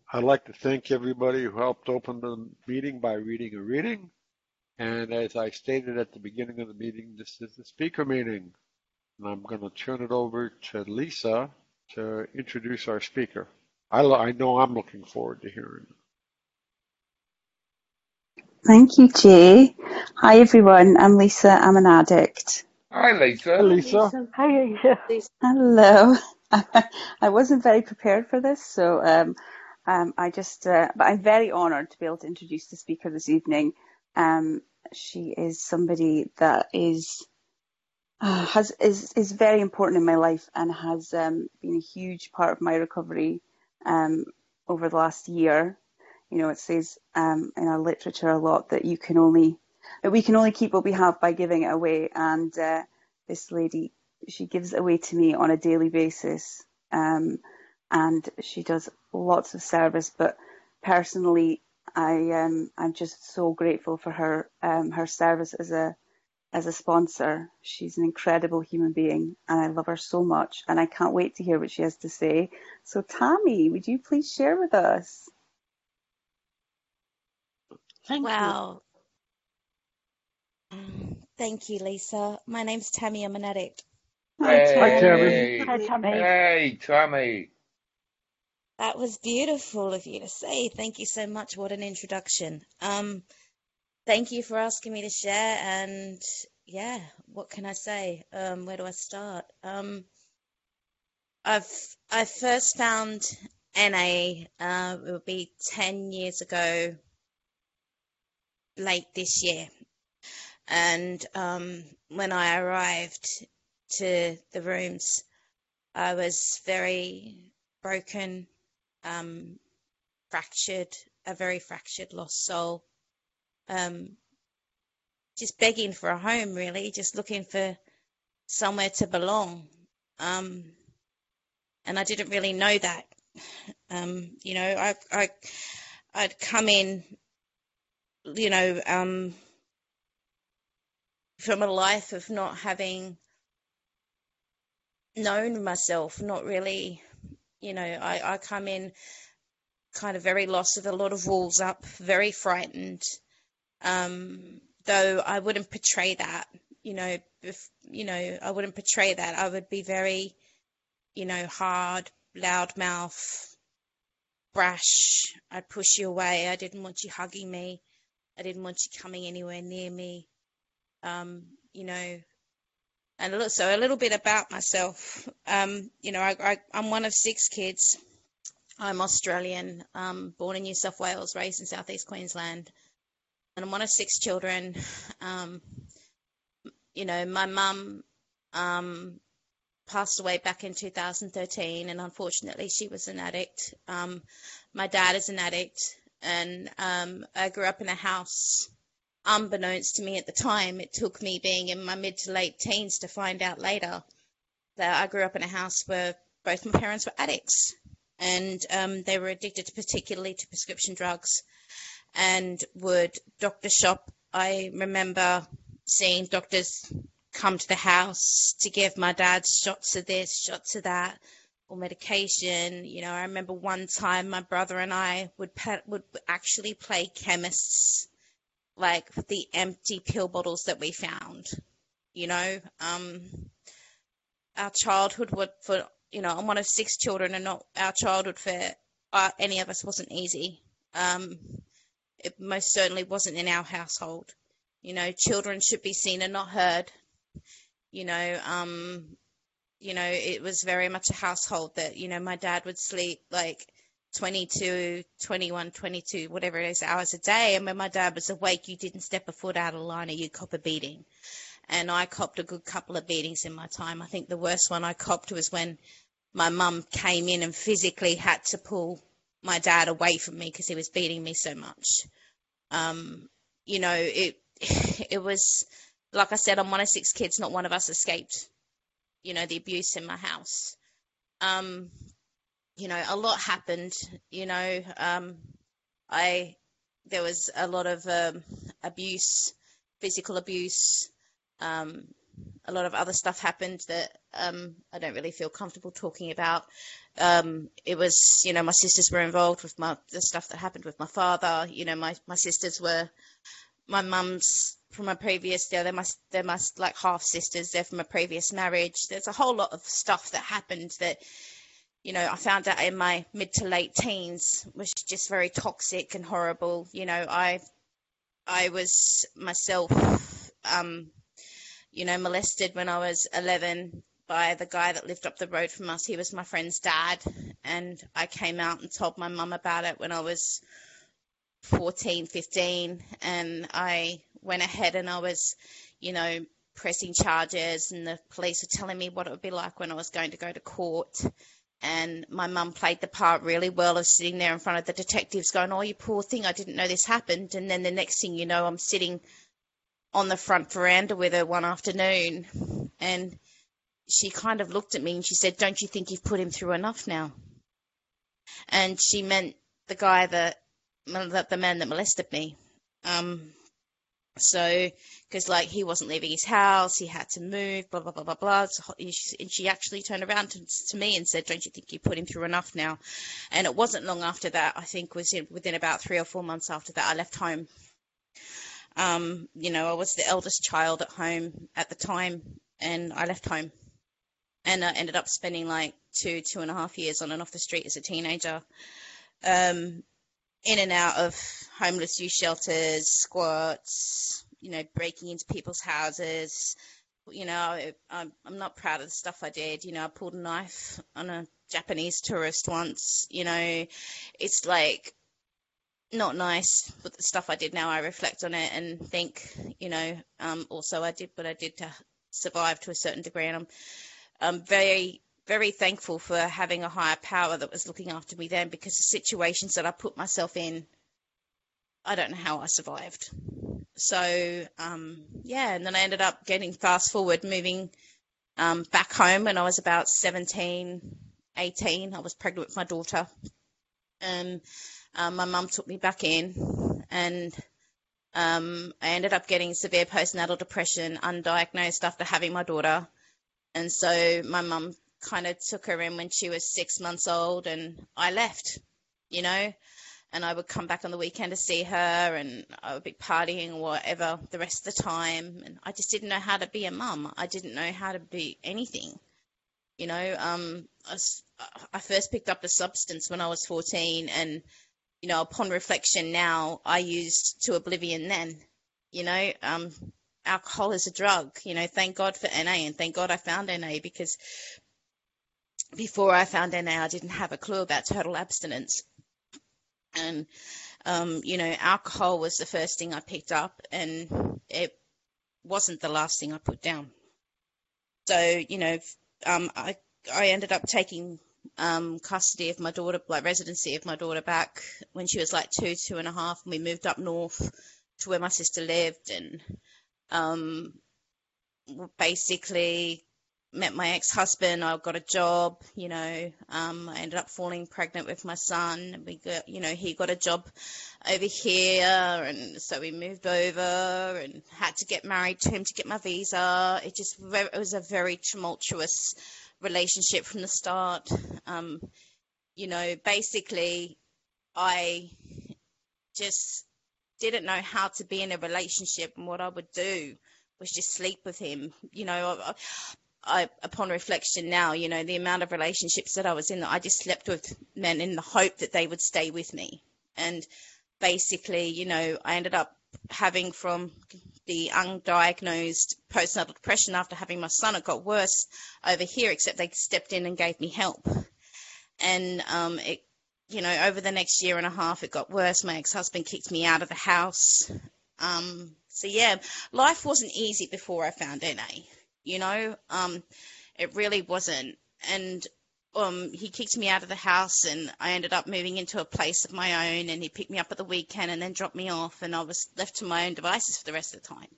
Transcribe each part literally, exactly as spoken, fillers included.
I'd like to thank everybody who helped open the meeting by reading a reading. And as I stated at the beginning of the meeting, this is the speaker meeting. And I'm going to turn it over to Lisa to introduce our speaker. I, I know I'm looking forward to hearing it. Thank you, Jay. Hi, everyone. I'm Lisa. I'm an addict. Hi, Lisa. Hi, Lisa. Hi, Lisa. Hello. I wasn't very prepared for this, so um, um, I just, uh, but I'm very honoured to be able to introduce the speaker this evening. Um, she is somebody that is uh, has is is very important in my life and has um, been a huge part of my recovery um, over the last year. You know, it says um, in our literature a lot that you can only that we can only keep what we have by giving it away, and uh, this lady, she gives it away to me on a daily basis, um, and she does lots of service. But personally, I um, I'm just so grateful for her um, her service as a as a sponsor. She's an incredible human being, and I love her so much, and I can't wait to hear what she has to say. So, Tammy, would you please share with us? Thank Wow. Um, Thank you, Lisa. My name's Tammy. I'm an addict. Hi, Hi, Tammy. Hey, Hi, Tammy. hey, Tammy. That was beautiful of you to say. Thank you so much. What an introduction. Um, thank you for asking me to share. And yeah, what can I say? Um, where do I start? Um, I've I first found N A. Uh, it would be ten years ago, late this year. And um, when I arrived to the rooms, I was very broken, um, fractured, a very fractured, lost soul, um, just begging for a home, really, just looking for somewhere to belong. Um, and I didn't really know that. Um, you know, I, I, I'd come in, you know, um, from a life of not having known myself, not really, you know, I, I come in kind of very lost with a lot of walls up, very frightened. Um, though I wouldn't portray that, you know, if, you know, I wouldn't portray that. I would be very, you know, hard, loudmouth, brash. I'd push you away. I didn't want you hugging me. I didn't want you coming anywhere near me. Um, you know, and so a little bit about myself. Um, you know, I, I, I'm one of six kids. I'm Australian, um, born in New South Wales, raised in Southeast Queensland, and I'm one of six children. Um, you know, my mum um, passed away back in two thousand thirteen, and unfortunately, she was an addict. Um, my dad is an addict, and um, I grew up in a house. Unbeknownst to me at the time, it took me being in my mid to late teens to find out later that I grew up in a house where both my parents were addicts, and um, they were addicted to, particularly to prescription drugs, and would doctor shop. I remember seeing doctors come to the house to give my dad shots of this, shots of that, or medication. You know, I remember one time my brother and I would pe- would actually play chemists, like with the empty pill bottles that we found. You know, um, our childhood would for you know, I'm one of six children, and not our childhood for uh, any of us wasn't easy. Um, it most certainly wasn't in our household. You know, children should be seen and not heard. You know, um, you know, it was very much a household that, you know, my dad would sleep like twenty-two, twenty-one, twenty-two, whatever it is, hours a day. And when my dad was awake, you didn't step a foot out of line or you cop a beating. And I copped a good couple of beatings in my time. I think the worst one I copped was when my mum came in and physically had to pull my dad away from me because he was beating me so much. Um, you know, it it was, like I said, I'm one of six kids. Not one of us escaped, you know, the abuse in my house. Um, you know, a lot happened. You know, um, I there was a lot of um, abuse, physical abuse. Um, a lot of other stuff happened that um, I don't really feel comfortable talking about. um, it was, you know, my sisters were involved with my the stuff that happened with my father. You know, my my sisters were my mum's from a previous, yeah, they're my they're my like half sisters. They're from a previous marriage. There's a whole lot of stuff that happened that, you know, I found out in my mid to late teens was just very toxic and horrible. You know, I I was myself, um, you know, molested when I was eleven by the guy that lived up the road from us. He was my friend's dad, and I came out and told my mum about it when I was fourteen, fifteen, and I went ahead and I was, you know, pressing charges, and the police were telling me what it would be like when I was going to go to court. And my mum played the part really well of sitting there in front of the detectives going, oh, you poor thing, I didn't know this happened. And then the next thing you know, I'm sitting on the front veranda with her one afternoon, and she kind of looked at me and she said, don't you think you've put him through enough now? And she meant the guy that, the man that molested me. Um, so, because like he wasn't leaving his house, he had to move, blah, blah, blah, blah, blah. So, and she actually turned around to, to me and said, don't you think you put him through enough now? And it wasn't long after that, I think was in, within about three or four months after that, I left home. Um, you know, I was the eldest child at home at the time, and I left home. And I ended up spending like two, two and a half years on and off the street as a teenager. Um, in and out of homeless youth shelters, squats, you know, breaking into people's houses. You know, I'm, I'm not proud of the stuff I did. You know, I pulled a knife on a Japanese tourist once. You know, it's like not nice, but the stuff I did now, I reflect on it and think, you know, um, also I did what I did to survive to a certain degree. And I'm, I'm very, very thankful for having a higher power that was looking after me then, because the situations that I put myself in, I don't know how I survived. So, um, yeah, and then I ended up getting fast forward, moving um, back home when I was about seventeen, eighteen. I was pregnant with my daughter. And um, my mum took me back in, and um, I ended up getting severe postnatal depression, undiagnosed after having my daughter. And so my mum kind of took her in when she was six months old, and I left, you know, and I would come back on the weekend to see her, and I would be partying or whatever the rest of the time. And I just didn't know how to be a mum. I didn't know how to be anything, you know. Um, I, was, I first picked up a substance when I was fourteen, and, you know, upon reflection now, I used to oblivion then, you know. Um, alcohol is a drug, you know. Thank God for N A, and thank God I found N A, because before I found N A, I didn't have a clue about total abstinence. And, um, you know, alcohol was the first thing I picked up, and it wasn't the last thing I put down. So, you know, um, I, I ended up taking um, custody of my daughter, like residency of my daughter, back when she was like two, two and a half, and we moved up north to where my sister lived, and um, basically met my ex-husband. I got a job, you know. Um, I ended up falling pregnant with my son. We got, you know, he got a job over here, and so we moved over and had to get married to him to get my visa. It just, it was a very tumultuous relationship from the start. Um, you know, basically, I just didn't know how to be in a relationship, and what I would do was just sleep with him. You know, I, I, upon reflection now, you know, the amount of relationships that I was in, that I just slept with men in the hope that they would stay with me. And basically, you know, I ended up having from the undiagnosed postnatal depression after having my son, it got worse over here, except they stepped in and gave me help. And um, it, you know, over the next year and a half, it got worse. My ex-husband kicked me out of the house. Um, so, yeah, life wasn't easy before I found N A. You know, um, it really wasn't. And um, he kicked me out of the house, and I ended up moving into a place of my own, and he picked me up at the weekend and then dropped me off, and I was left to my own devices for the rest of the time.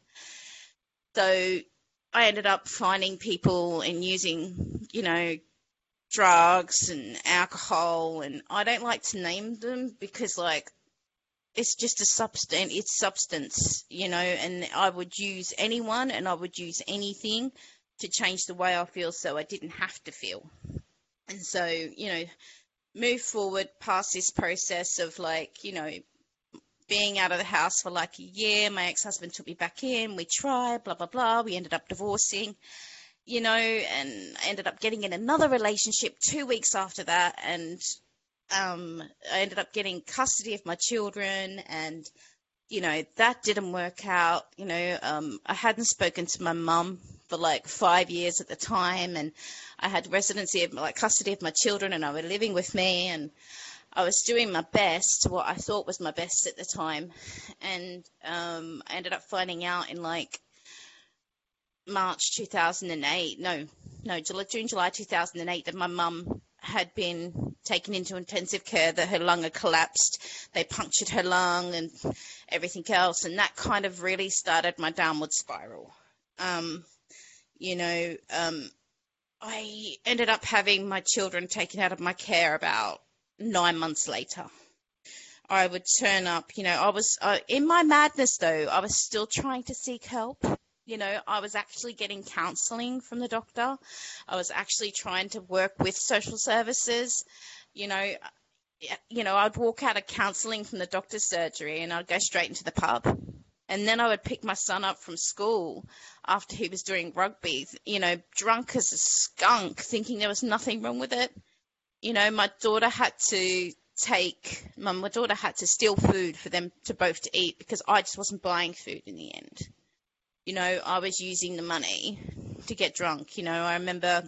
So I ended up finding people and using, you know, drugs and alcohol, and I don't like to name them because, like, it's just a substance, it's substance, you know, and I would use anyone and I would use anything to change the way I feel so I didn't have to feel. And so, you know, move forward past this process of like, you know, being out of the house for like a year. My ex-husband took me back in. We tried, blah, blah, blah. We ended up divorcing, you know, and I ended up getting in another relationship two weeks after that. And um, I ended up getting custody of my children, and, you know, that didn't work out. You know, um, I hadn't spoken to my mum for like five years at the time, and I had residency of like custody of my children, and I were living with me, and I was doing my best, what I thought was my best at the time. And um, I ended up finding out in like March two thousand eight, no, no, June, July two thousand eight, that my mum had been taken into intensive care, that her lung had collapsed. They punctured her lung and everything else. And that kind of really started my downward spiral. Um, you know, um, I ended up having my children taken out of my care about nine months later. I would turn up, you know, I was, uh, in my madness though, I was still trying to seek help. You know, I was actually getting counseling from the doctor. I was actually trying to work with social services. You know, you know, I'd walk out of counseling from the doctor's surgery and I'd go straight into the pub. And then I would pick my son up from school after he was doing rugby, you know, drunk as a skunk, thinking there was nothing wrong with it. You know, my daughter had to take, my, my daughter had to steal food for them to both to eat because I just wasn't buying food in the end. You know, I was using the money to get drunk. You know, I remember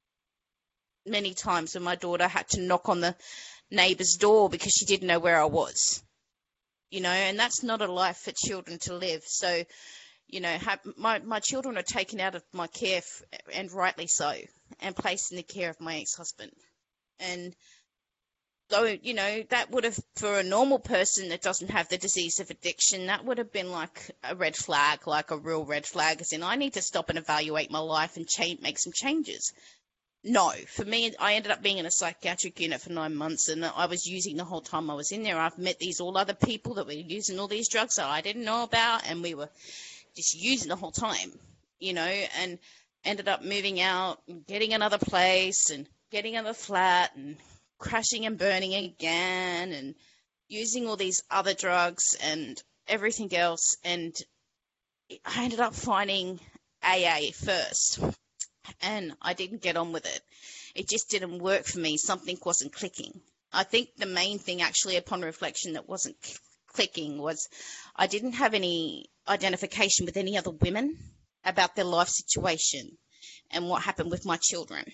many times when my daughter had to knock on the neighbor's door because she didn't know where I was. You know, and that's not a life for children to live. So, you know, have, my, my children are taken out of my care, f- and rightly so, and placed in the care of my ex-husband. And though, you know, that would have, for a normal person that doesn't have the disease of addiction, that would have been like a red flag, like a real red flag, as in I need to stop and evaluate my life and change, make some changes. No, for me, I ended up being in a psychiatric unit for nine months, and I was using the whole time I was in there. I've met these all other people that were using all these drugs that I didn't know about, and we were just using the whole time, you know, and ended up moving out and getting another place and getting another flat and crashing and burning again and using all these other drugs and everything else. And I ended up finding A A first, and I didn't get on with it. It just didn't work for me. Something wasn't clicking. I think the main thing actually upon reflection that wasn't clicking was I didn't have any identification with any other women about their life situation and what happened with my children.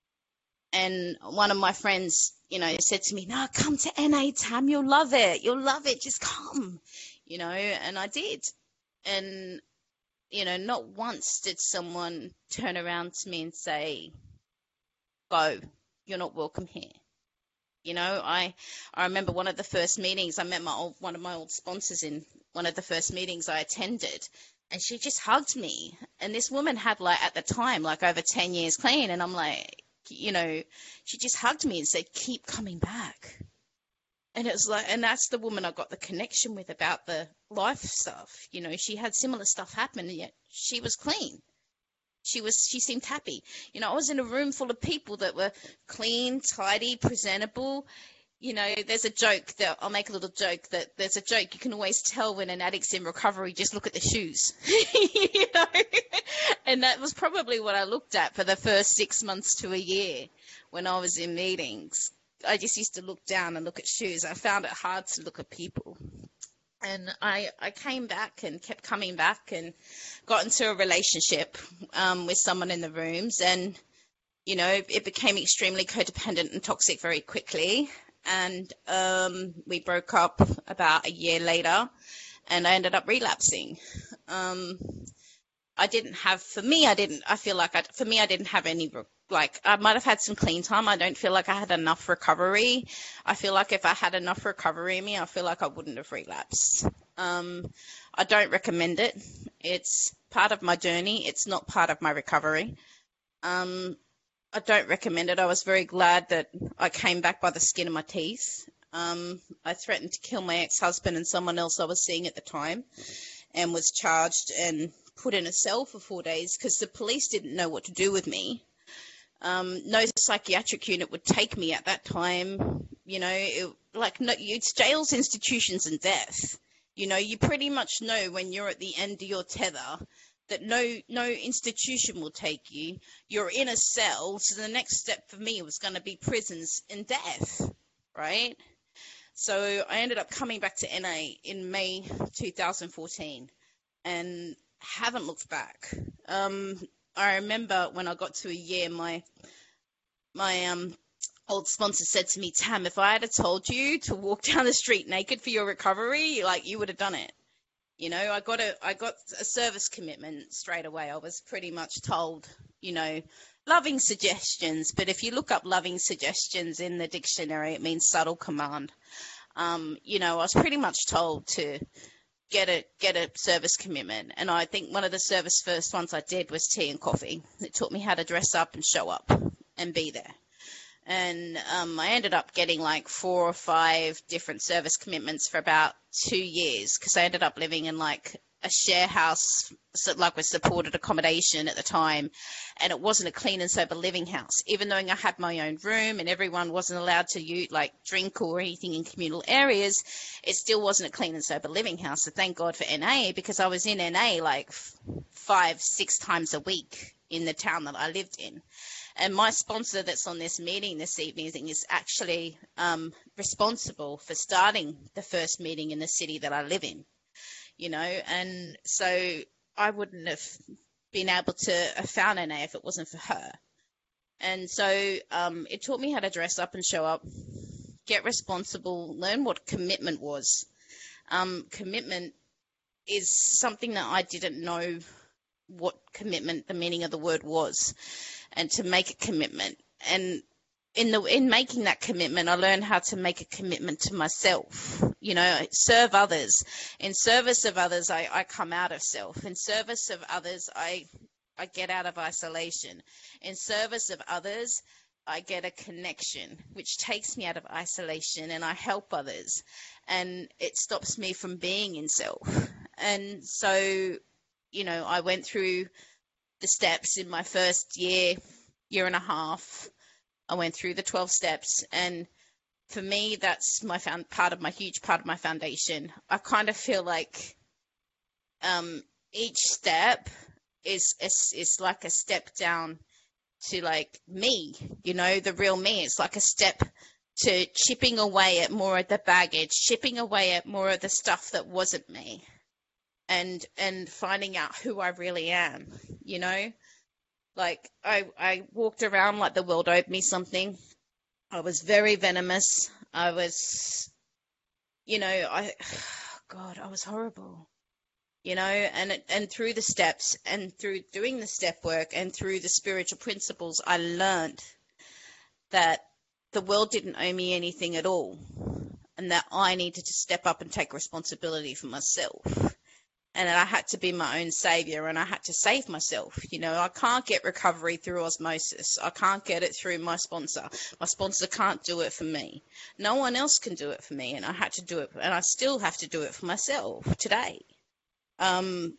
And one of my friends, you know, said to me, no, come to N A, Tam, you'll love it. You'll love it. Just come, you know, and I did. And, you know, not once did someone turn around to me and say, go, you're not welcome here. You know, I, I remember one of the first meetings, I met my old, one of my old sponsors in one of the first meetings I attended, and she just hugged me. And this woman had, like, at the time, like over ten years clean. And I'm like, you know, she just hugged me and said, keep coming back. And it was like, and that's the woman I got the connection with about the life stuff. You know, she had similar stuff happen, and yet she was clean. She was, she seemed happy. You know, I was in a room full of people that were clean, tidy, presentable. You know, there's a joke that I'll make a little joke that there's a joke you can always tell when an addict's in recovery, just look at the shoes, you know, and that was probably what I looked at for the first six months to a year when I was in meetings. I just used to look down and look at shoes. I found it hard to look at people. And I, I came back and kept coming back and got into a relationship um, with someone in the rooms. And, you know, it became extremely codependent and toxic very quickly. And um, we broke up about a year later, and I ended up relapsing. Um, I didn't have, for me, I didn't, I feel like, I, for me, I didn't have any, like, I might have had some clean time. I don't feel like I had enough recovery. I feel like if I had enough recovery in me, I feel like I wouldn't have relapsed. Um, I don't recommend it. It's part of my journey. It's not part of my recovery. Um, I don't recommend it. I was very glad that I came back by the skin of my teeth. Um, I threatened to kill my ex-husband and someone else I was seeing at the time, and was charged and put in a cell for four days because the police didn't know what to do with me. Um, no psychiatric unit would take me at that time. You know, it, like no, it's jails, institutions, and death. You know, you pretty much know when you're at the end of your tether that no no institution will take you. You're in a cell, so the next step for me was going to be prisons and death, right? So I ended up coming back to N A in May two thousand fourteen and haven't looked back. Um, I remember when I got to a year, my my um old sponsor said to me, Tam, if I had told you to walk down the street naked for your recovery, like you would have done it. You know, I got a I got a service commitment straight away. I was pretty much told, you know, loving suggestions. But if you look up loving suggestions in the dictionary, it means subtle command. Um, you know, I was pretty much told to get a get a service commitment. And I think one of the service first ones I did was tea and coffee. It taught me how to dress up and show up and be there. And um, I ended up getting like four or five different service commitments for about two years because I ended up living in like a share house, so like with supported accommodation at the time, and it wasn't a clean and sober living house. Even though I had my own room and everyone wasn't allowed to use, like drink or anything in communal areas, it still wasn't a clean and sober living house. So thank God for N A, because I was in N A like f- five, six times a week in the town that I lived in. And my sponsor that's on this meeting this evening is actually um, responsible for starting the first meeting in the city that I live in, you know, and so I wouldn't have been able to have found N A if it wasn't for her. And so um, it taught me how to dress up and show up, get responsible, learn what commitment was. Um, commitment is something that I didn't know what commitment, the meaning of the word was, and to make a commitment. And in the in making that commitment, I learned how to make a commitment to myself, you know, serve others. In service of others, I, I come out of self. In service of others, I I get out of isolation. In service of others, I get a connection, which takes me out of isolation, and I help others. And it stops me from being in self. And so, you know, I went through the steps in my first year, year and a half. I went through the twelve steps, and for me, that's my found part of my huge part of my foundation. I kind of feel like um, each step is, is is like a step down to like me, you know, the real me. It's like a step to chipping away at more of the baggage, chipping away at more of the stuff that wasn't me. And and finding out who I really am, you know, like I I walked around like the world owed me something. I was very venomous. I was, you know, I, God, I was horrible, you know, and and through the steps and through doing the step work and through the spiritual principles, I learned that the world didn't owe me anything at all, and that I needed to step up and take responsibility for myself. And I had to be my own savior, and I had to save myself. You know, I can't get recovery through osmosis. I can't get it through my sponsor. My sponsor can't do it for me. No one else can do it for me, and I had to do it, and I still have to do it for myself today. Um,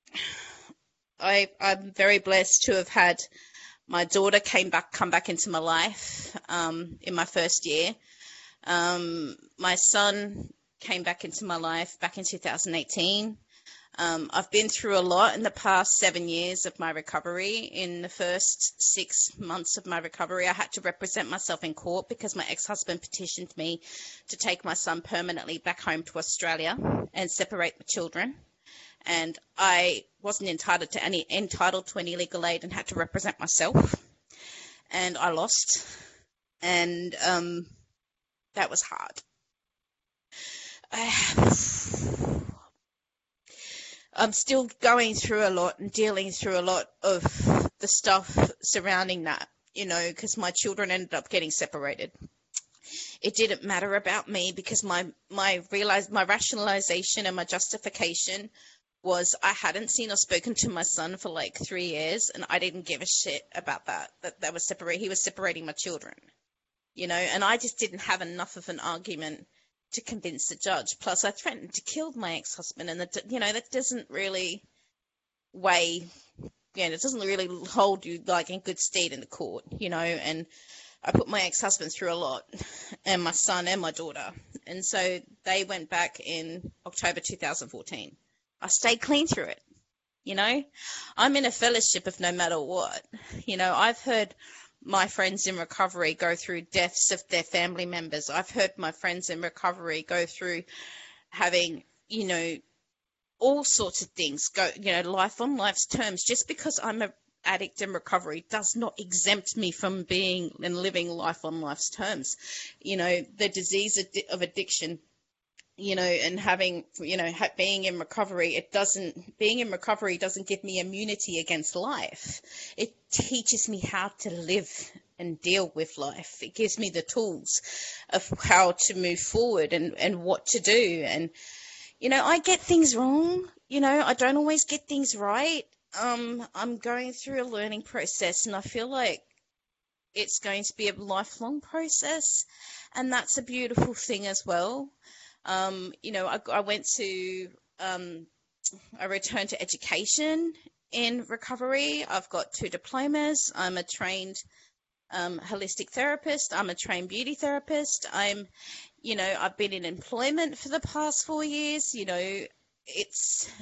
I, I'm very blessed to have had my daughter came back, come back into my life um, in my first year. Um, my son came back into my life back in two thousand eighteen. Um, I've been through a lot in the past seven years of my recovery. In the first six months of my recovery, I had to represent myself in court because my ex-husband petitioned me to take my son permanently back home to Australia and separate the children. And I wasn't entitled to any entitled to any legal aid and had to represent myself. And I lost. And um, that was hard. I I'm still going through a lot and dealing through a lot of the stuff surrounding that, you know, because my children ended up getting separated. It didn't matter about me because my my realize my rationalization and my justification was I hadn't seen or spoken to my son for like three years, and I didn't give a shit about that. That that was separate. He was separating my children, you know, and I just didn't have enough of an argument to convince the judge. Plus, I threatened to kill my ex-husband, and the, you know, that doesn't really weigh again, it doesn't really hold you like in good stead in the court, you know, and I put my ex-husband through a lot, and my son and my daughter. And so they went back in October two thousand fourteen. I stayed clean through it, you know. I'm in a fellowship of no matter what. You know, I've heard my friends in recovery go through deaths of their family members. I've heard my friends in recovery go through having, you know, all sorts of things, go, you know, life on life's terms. Just because I'm a addict in recovery does not exempt me from being and living life on life's terms. You know, the disease of addiction, you know, and having, you know, being in recovery, it doesn't, being in recovery doesn't give me immunity against life. It teaches me how to live and deal with life. It gives me the tools of how to move forward and, and what to do. And, you know, I get things wrong. You know, I don't always get things right. Um, I'm going through a learning process, and I feel like it's going to be a lifelong process, and that's a beautiful thing as well. Um, you know, I, I went to, um, I returned to education in recovery. I've got two diplomas. I'm a trained um, holistic therapist. I'm a trained beauty therapist. I'm, you know, I've been in employment for the past four years. You know, it's,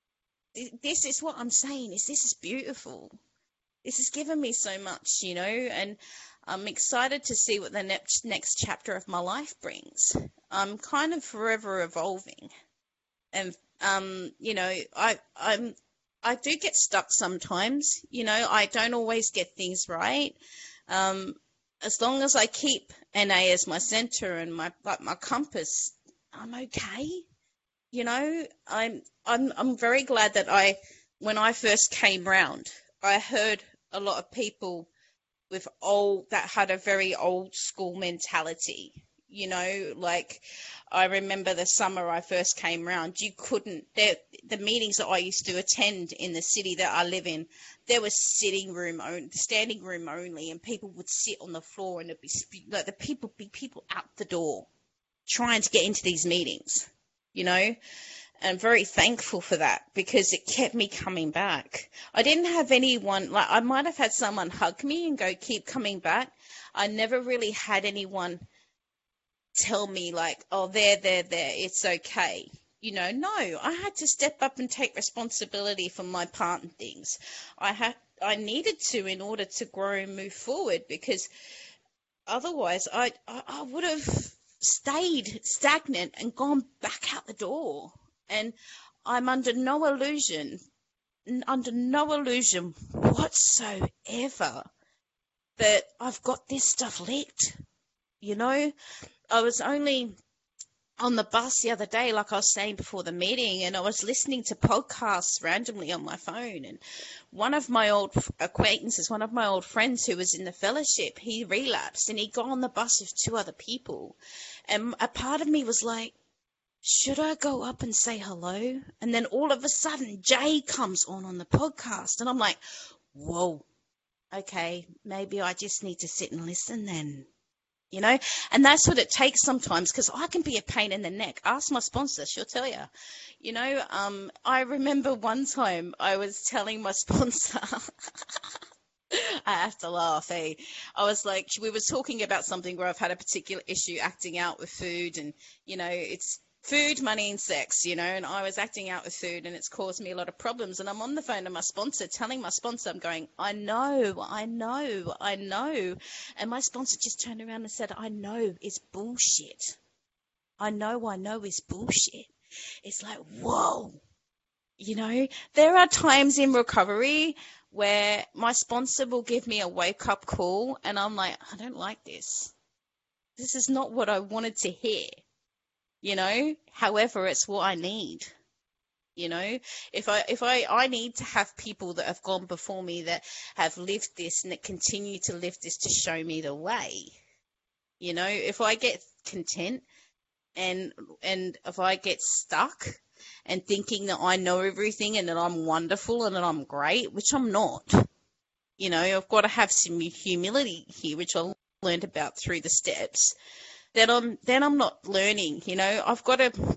this is what I'm saying is this is beautiful. This has given me so much, you know, and I'm excited to see what the next next chapter of my life brings. I'm kind of forever evolving, and um, you know, I I'm I do get stuck sometimes. You know, I don't always get things right. Um, as long as I keep N A as my center and my like my compass, I'm okay. You know, I'm I'm I'm very glad that I, when I first came round, I heard a lot of people with old that had a very old school mentality. You know, like I remember the summer I first came round, you couldn't, there, the meetings that I used to attend in the city that I live in, there was sitting room, only, standing room only, and people would sit on the floor, and it'd be like the people be people out the door trying to get into these meetings. You know, and I'm very thankful for that because it kept me coming back. I didn't have anyone, like I might have had someone hug me and go, keep coming back. I never really had anyone tell me like, oh, there, there, there, it's okay. You know, no, I had to step up and take responsibility for my part in things. I had, I needed to in order to grow and move forward, because otherwise I, I, I would have stayed stagnant and gone back out the door. And I'm under no illusion, under no illusion whatsoever that I've got this stuff licked. You know, I was only on the bus the other day, like I was saying before the meeting, and I was listening to podcasts randomly on my phone, and one of my old acquaintances, one of my old friends who was in the fellowship, he relapsed, and he got on the bus with two other people, and a part of me was like, should I go up and say hello? And then all of a sudden, Jay comes on on the podcast, and I'm like, whoa, okay, maybe I just need to sit and listen then. You know, and that's what it takes sometimes, because I can be a pain in the neck. Ask my sponsor, she'll tell you. You know, um, I remember one time I was telling my sponsor, I have to laugh, eh? I was like, we were talking about something where I've had a particular issue acting out with food, and, you know, it's food, money, and sex, you know, and I was acting out with food, and it's caused me a lot of problems. And I'm on the phone to my sponsor, telling my sponsor, I'm going, I know, I know, I know. And my sponsor just turned around and said, I know, it's bullshit. I know, I know, it's bullshit. It's like, whoa. You know, there are times in recovery where my sponsor will give me a wake-up call, and I'm like, I don't like this. This is not what I wanted to hear. You know, however, it's what I need. You know, if I if I, I need to have people that have gone before me that have lived this and that continue to live this to show me the way. You know, if I get content and and if I get stuck and thinking that I know everything and that I'm wonderful and that I'm great, which I'm not. You know, I've got to have some humility here, which I learned about through the steps. Then I'm then I'm not learning, you know. I've got to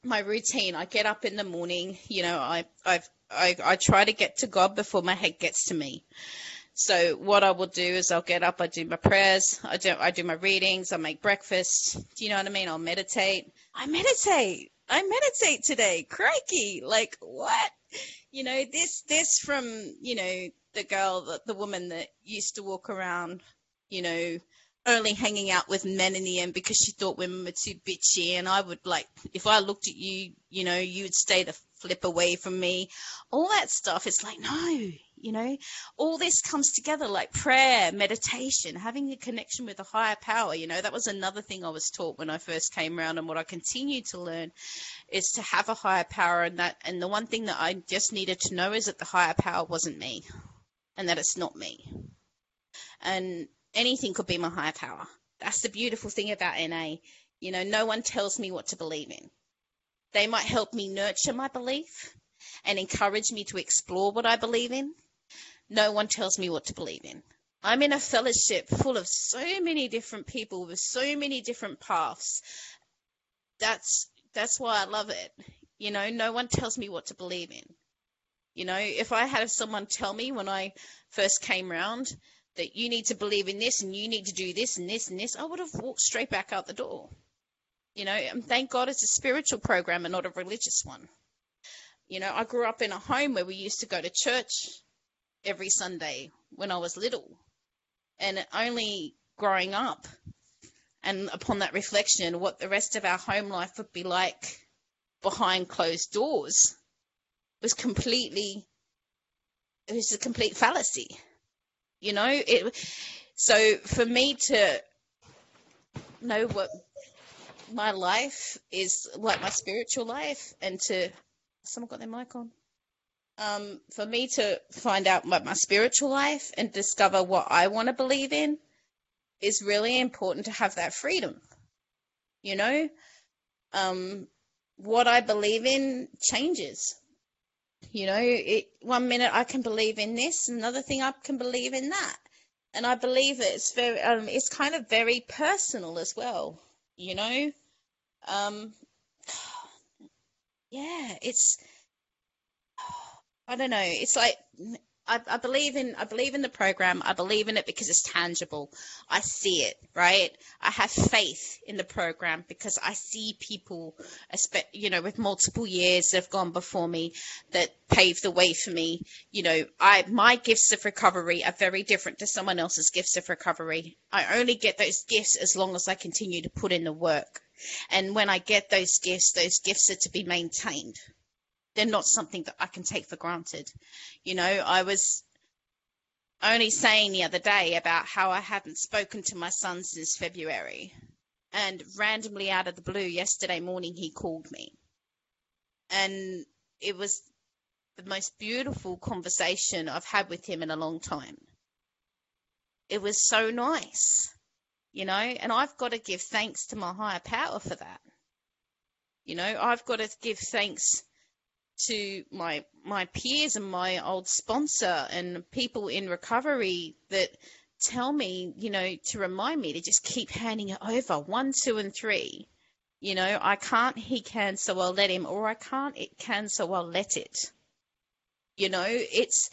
my routine. I get up in the morning, you know, I, I've, I, I try to get to God before my head gets to me. So what I will do is I'll get up, I do my prayers, I do, I do my readings, I make breakfast. Do you know what I mean? I'll meditate. I meditate. I meditate today. Crikey. Like, what? You know, this, this from, you know, the girl, the, the woman that used to walk around, you know, only hanging out with men in the end because she thought women were too bitchy. And I would, like, if I looked at you, you know, you would stay the flip away from me. All that stuff. It's like, no, you know, all this comes together, like prayer, meditation, having a connection with a higher power. You know, that was another thing I was taught when I first came around, and what I continue to learn is to have a higher power. And that, and the one thing that I just needed to know is that the higher power wasn't me, and that it's not me. And anything could be my higher power. That's the beautiful thing about N A. You know, no one tells me what to believe in. They might help me nurture my belief and encourage me to explore what I believe in. No one tells me what to believe in. I'm in a fellowship full of so many different people with so many different paths. That's that's why I love it. You know, no one tells me what to believe in. You know, if I had someone tell me when I first came round that you need to believe in this and you need to do this and this and this, I would have walked straight back out the door. You know, and thank God it's a spiritual program and not a religious one. You know, I grew up in a home where we used to go to church every Sunday when I was little. And only growing up and upon that reflection, what the rest of our home life would be like behind closed doors was completely, it was a complete fallacy. You know, it. So for me to know what my life is like, my spiritual life, and to, someone got their mic on? Um, for me to find out what my spiritual life and discover what I want to believe in is really important, to have that freedom. You know, um, what I believe in changes. You know, it, one minute I can believe in this, another thing I can believe in that. And I believe it's very, um, it's kind of very personal as well, you know. Um, yeah, it's, I don't know. It's like, I, I believe in, I believe in the program. I believe in it because it's tangible. I see it, right? I have faith in the program because I see people, you know, with multiple years that have gone before me that paved the way for me. You know, I, my gifts of recovery are very different to someone else's gifts of recovery. I only get those gifts as long as I continue to put in the work. And when I get those gifts, those gifts are to be maintained. They're not something that I can take for granted. You know, I was only saying the other day about how I hadn't spoken to my son since February. And randomly out of the blue, yesterday morning, he called me. And it was the most beautiful conversation I've had with him in a long time. It was so nice, you know, and I've got to give thanks to my higher power for that. You know, I've got to give thanks to my my peers and my old sponsor and people in recovery that tell me, you know, to remind me to just keep handing it over. One, two, and three. You know, I can't, he can, so I'll let him, or I can't, it can, so I'll let it. You know, it's,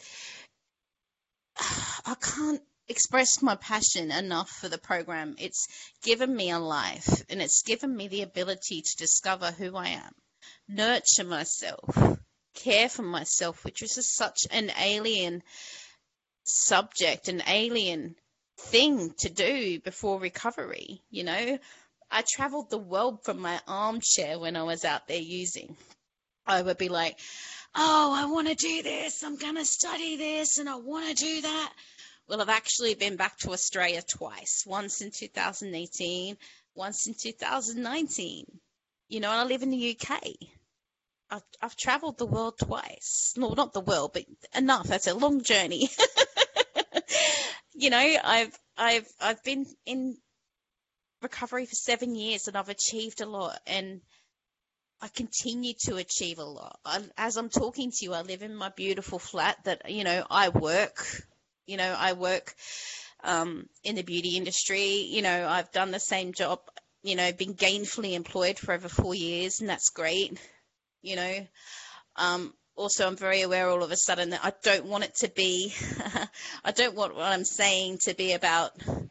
I can't express my passion enough for the program. It's given me a life, and it's given me the ability to discover who I am, nurture myself, care for myself, which is just such an alien subject, an alien thing to do before recovery. You know, I traveled the world from my armchair when I was out there using. I would be like, oh, I want to do this, I'm going to study this, and I want to do that. Well, I've actually been back to Australia twice, once in two thousand eighteen, once in two thousand nineteen. You know, and I live in the U K. I've, I've traveled the world twice. No, not the world, but enough. That's a long journey. You know, I've I've I've been in recovery for seven years, and I've achieved a lot, and I continue to achieve a lot. I, as I'm talking to you, I live in my beautiful flat that, you know, I work. You know, I work um, in the beauty industry. You know, I've done the same job you know, been gainfully employed for over four years, and that's great, you know. Um, also, I'm very aware all of a sudden that I don't want it to be, I don't want what I'm saying to be about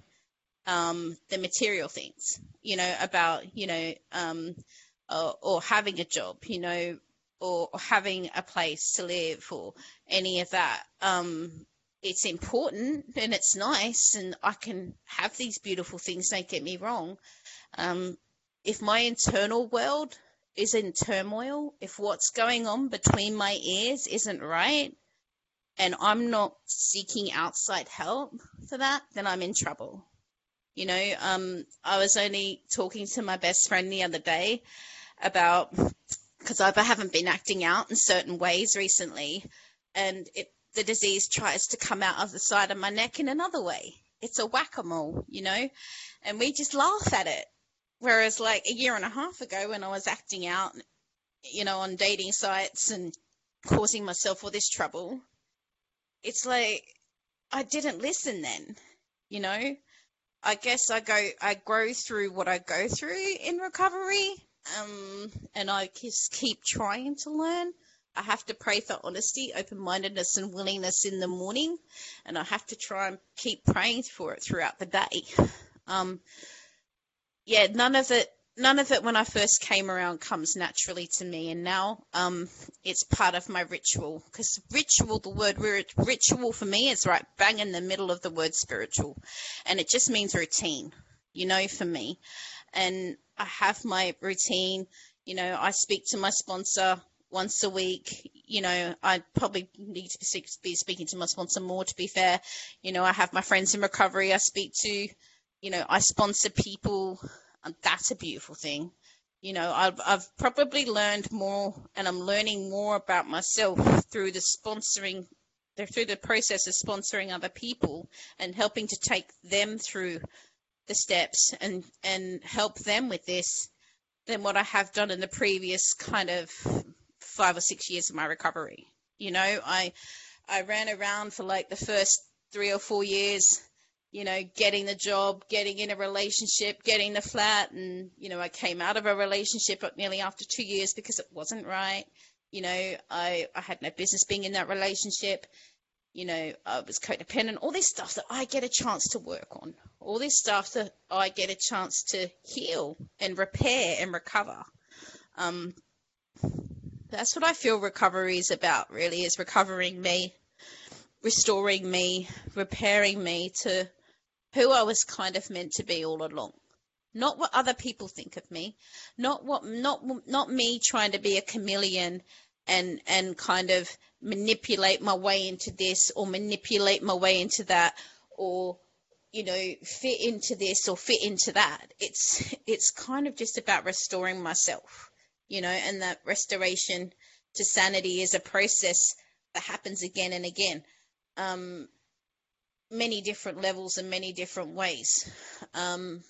um, the material things, you know, about, you know, um, or, or having a job, you know, or, or having a place to live or any of that. Um, it's important and it's nice, and I can have these beautiful things, don't get me wrong. Um, if my internal world is in turmoil, if what's going on between my ears isn't right, and I'm not seeking outside help for that, then I'm in trouble. You know, um, I was only talking to my best friend the other day about, because I haven't been acting out in certain ways recently, and it, the disease tries to come out of the side of my neck in another way. It's a whack-a-mole, you know, and we just laugh at it. Whereas like a year and a half ago when I was acting out, you know, on dating sites and causing myself all this trouble, it's like I didn't listen then, you know. I guess I go, I grow through what I go through in recovery, um, and I just keep trying to learn. I have to pray for honesty, open-mindedness, and willingness in the morning, and I have to try and keep praying for it throughout the day. Um, yeah, none of it, none of it when I first came around comes naturally to me, and now um, it's part of my ritual. Because ritual, the word ritual for me is right bang in the middle of the word spiritual, and it just means routine, you know, for me. And I have my routine. You know, I speak to my sponsor once a week. You know, I probably need to be speaking to my sponsor more, to be fair. You know, I have my friends in recovery I speak to. You know, I sponsor people, and that's a beautiful thing. You know, I've, I've probably learned more, and I'm learning more about myself through the sponsoring, through the process of sponsoring other people and helping to take them through the steps and, and help them with this than what I have done in the previous kind of five or six years of my recovery. You know, I, I ran around for like the first three or four years, you know, getting the job, getting in a relationship, getting the flat. And, you know, I came out of a relationship nearly after two years because it wasn't right. You know, I, I had no business being in that relationship. You know, I was codependent, all this stuff that I get a chance to work on, all this stuff that I get a chance to heal and repair and recover. Um, that's what I feel recovery is about, really, is recovering me, restoring me, repairing me to who I was kind of meant to be all along. Not what other people think of me, not what, not, not me trying to be a chameleon and, and kind of manipulate my way into this or manipulate my way into that, or, you know, fit into this or fit into that. It's, it's kind of just about restoring myself, you know, and that restoration to sanity is a process that happens again and again. Um, many different levels and many different ways. Um,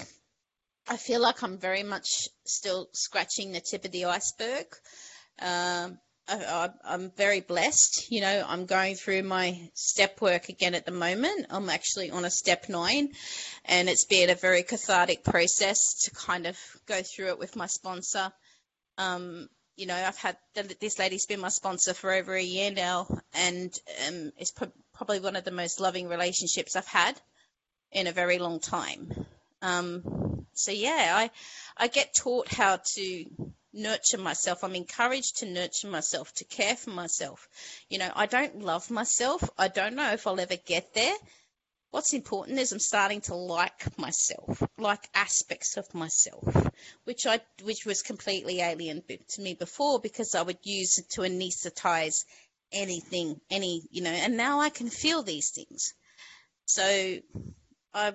I feel like I'm very much still scratching the tip of the iceberg. Um, I, I, I'm very blessed. You know, I'm going through my step work again at the moment. I'm actually on a step nine, and it's been a very cathartic process to kind of go through it with my sponsor. Um, you know, I've had this lady's been my sponsor for over a year now, and um, it's pro- probably one of the most loving relationships I've had in a very long time. Um, so yeah, I, I get taught how to nurture myself. I'm encouraged to nurture myself, to care for myself. You know, I don't love myself. I don't know if I'll ever get there. What's important is I'm starting to like myself, like aspects of myself, which I, which was completely alien to me before, because I would use it to anesthetize anything, any, you know, and now I can feel these things. So I,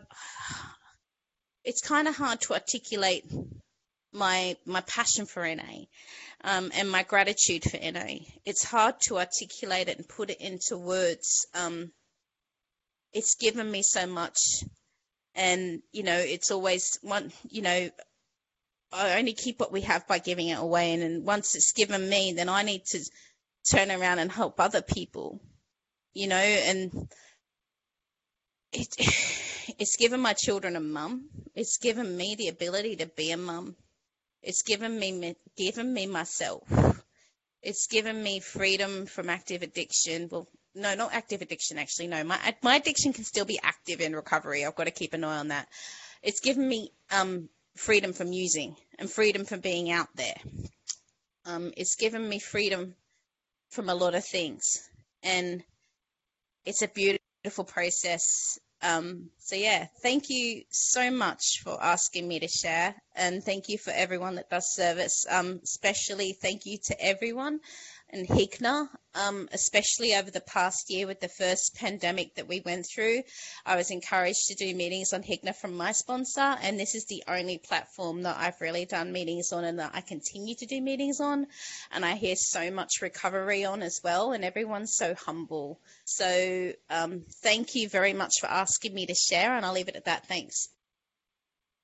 it's kind of hard to articulate my my passion for N A um, and my gratitude for N A. It's hard to articulate it and put it into words. Um, it's given me so much, and, you know, it's always one, you know, I only keep what we have by giving it away, and, and once it's given me, then I need to turn around and help other people, you know, and it It's given my children a mum. It's given me the ability to be a mum. It's given me given me myself. It's given me freedom from active addiction. Well, no, not active addiction, actually. No, my my addiction can still be active in recovery. I've got to keep an eye on that. It's given me um, freedom from using and freedom from being out there. Um, it's given me freedom from a lot of things. And it's a beautiful process. Um, so, yeah, thank you so much for asking me to share. And thank you for everyone that does service. Um, especially thank you to everyone in H I C N A, um, especially over the past year with the first pandemic that we went through. I was encouraged to do meetings on H I C N A from my sponsor, and this is the only platform that I've really done meetings on and that I continue to do meetings on. And I hear so much recovery on as well, and everyone's so humble. So um, thank you very much for asking me to share, and I'll leave it at that. Thanks.